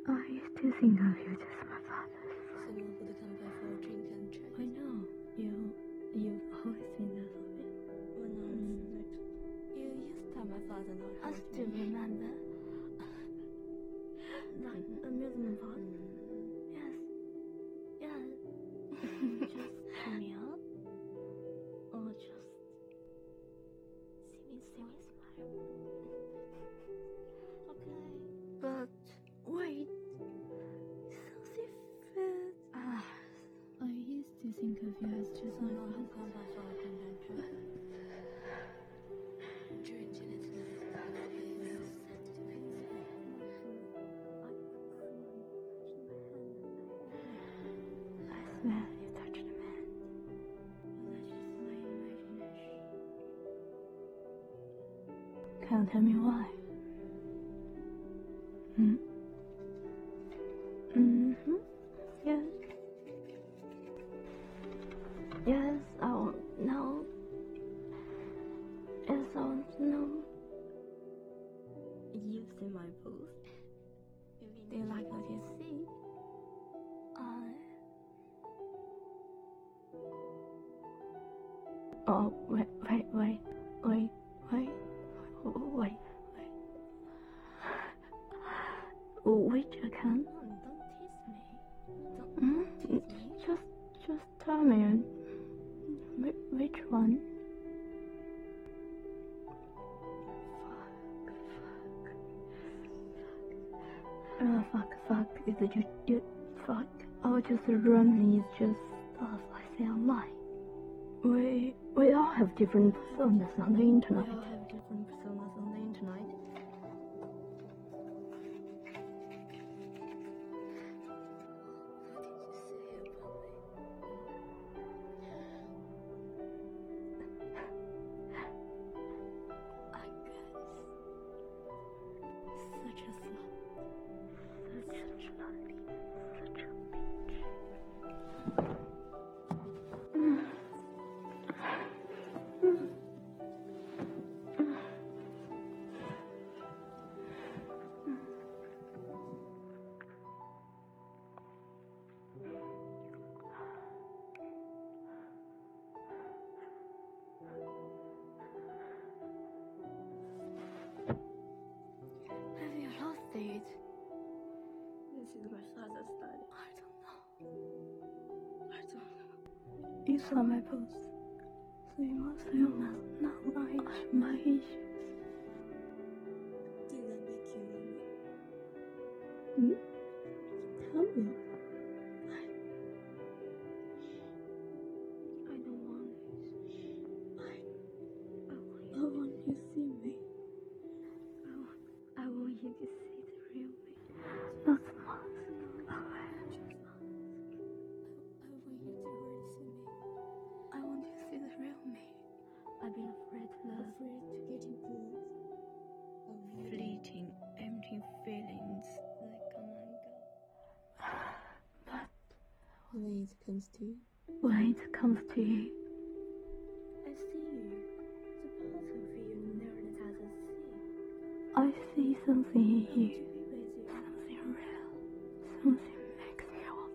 I used to think of you just my father. Someone who come by for a drink and chat. I know. You've always been that for me. When I was little. You used to tell my father not I hurt still me. remember. That amusement park. Yes. Yeah. Just cheer me up. Or just see me smile. Okay. But wait. Something felt. I used to think of you as just my Someone who father. come by for a drink and chat. Drinking it I swear you touched a man. That's just my imagination. Can you tell me why? Mm-hmm. Yes. Yes, I want to know. Yes, I want to know. You've seen my post. Do you like what you see? Oh, wait. Which account? Don't tease me. Hmm? Don't tease me. Just tell me. Which one? Fuck. Is it you? Fuck. I was just running. It's just stuff I say online. We all have different personas on the internet. We all have different personas on the internet. Have you lost it? This is my father's study. I don't know. You saw my post. So you must know my issues. Did that make you angry? Hmm? Tell me. I don't want this. I want you to see me. I want you to see the real me. Not the mask. I want you to really see me. I want you to see the real me. I've been afraid to love. Afraid to get into love. Fleeting, empty feelings. They come and go. But When it comes to you, when it comes to you, I see you. The part of you never let others see. I see something in I you. want to be with you. Something real. Something makes me want.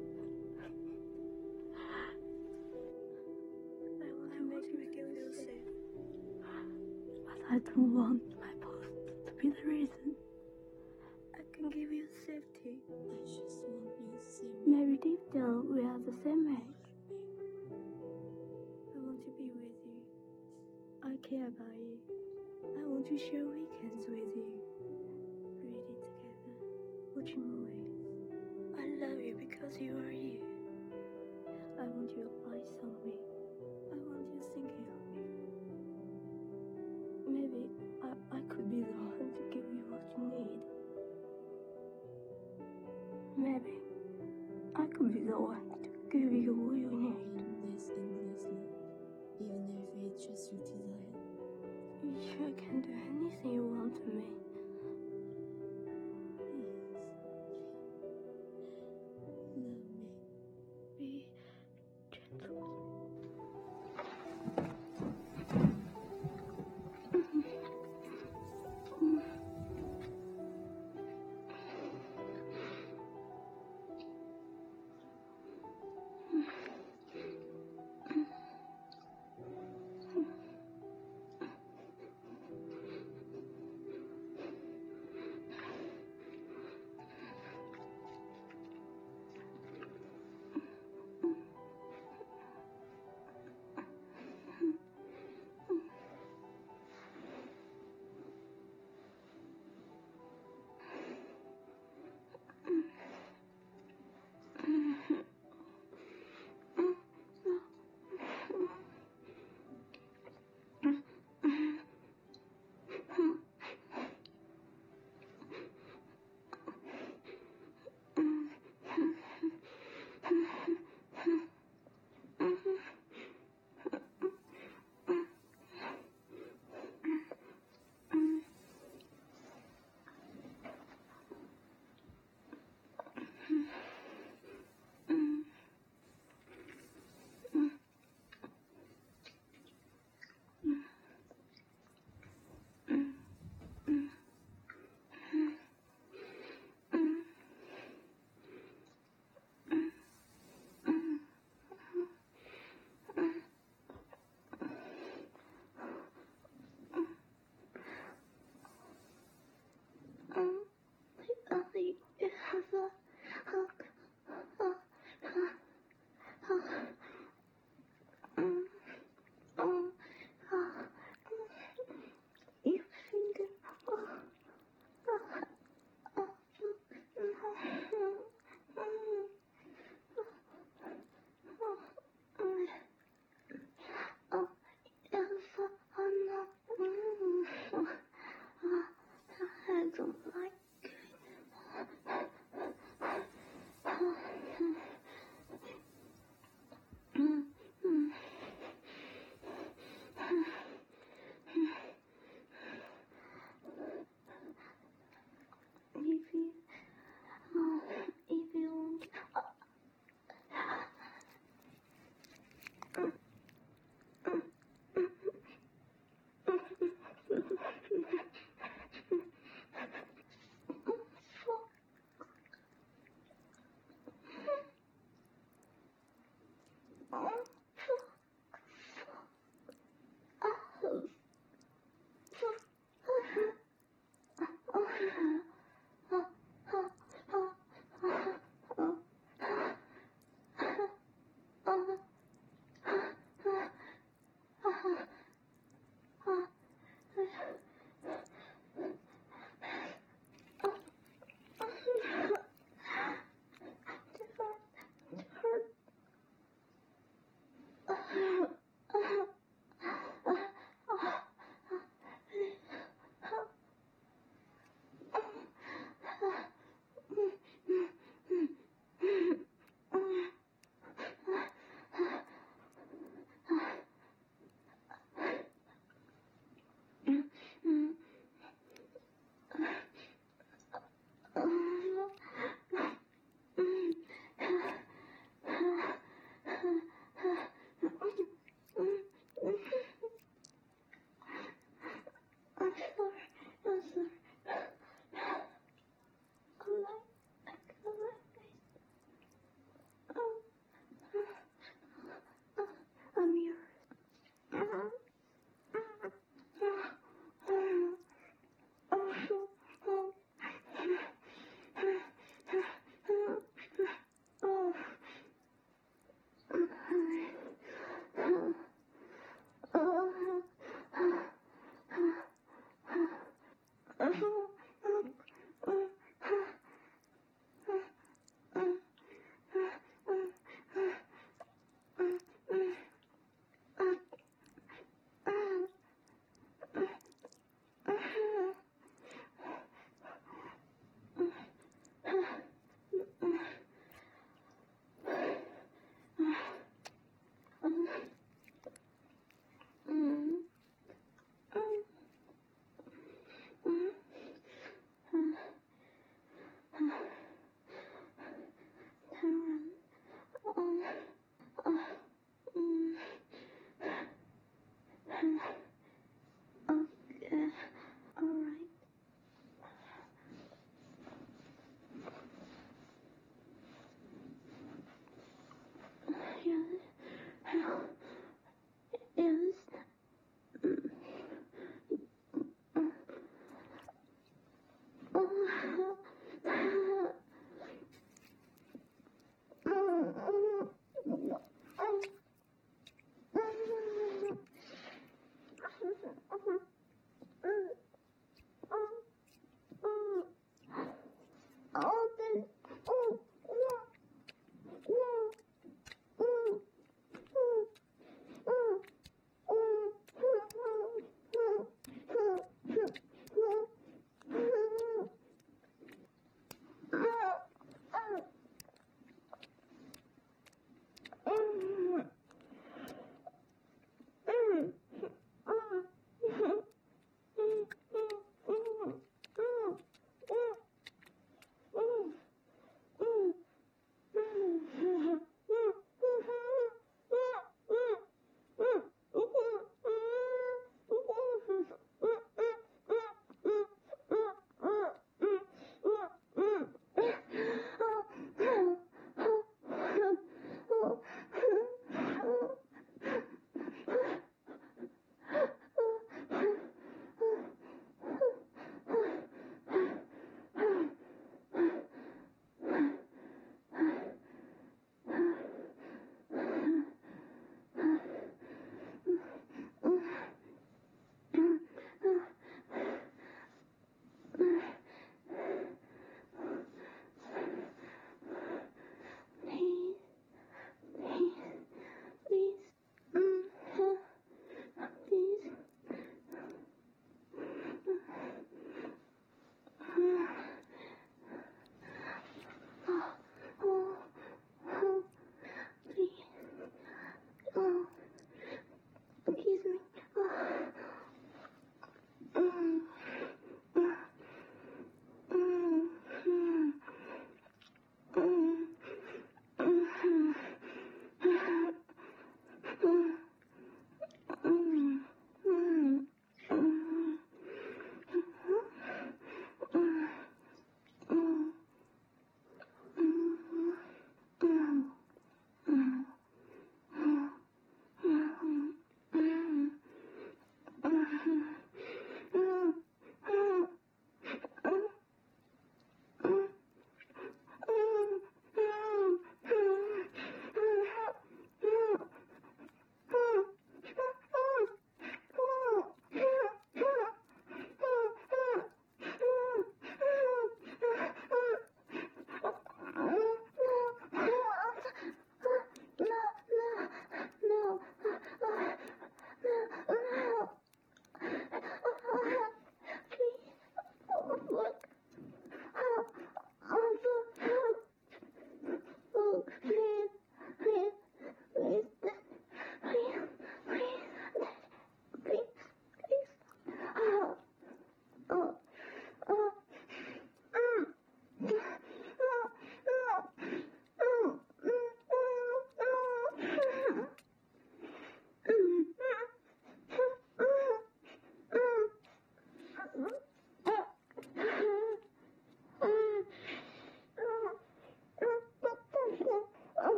I want to make you feel safe. But I don't want my post to be the reason. I can give you safety. I just want you to see me. Maybe deep down we are the same age. I want to be with you. I care about you. I want to share weekends with you. Reading together. Watching movies. I love you because you are you. I want your eyes on me. I want you thinking of me. Maybe I could be the one to give you what you need. Maybe I could be the one to give you what you need. Endless love. Even if it's just your desire. You sure can do anything you want to me. Love me. Be gentle. if you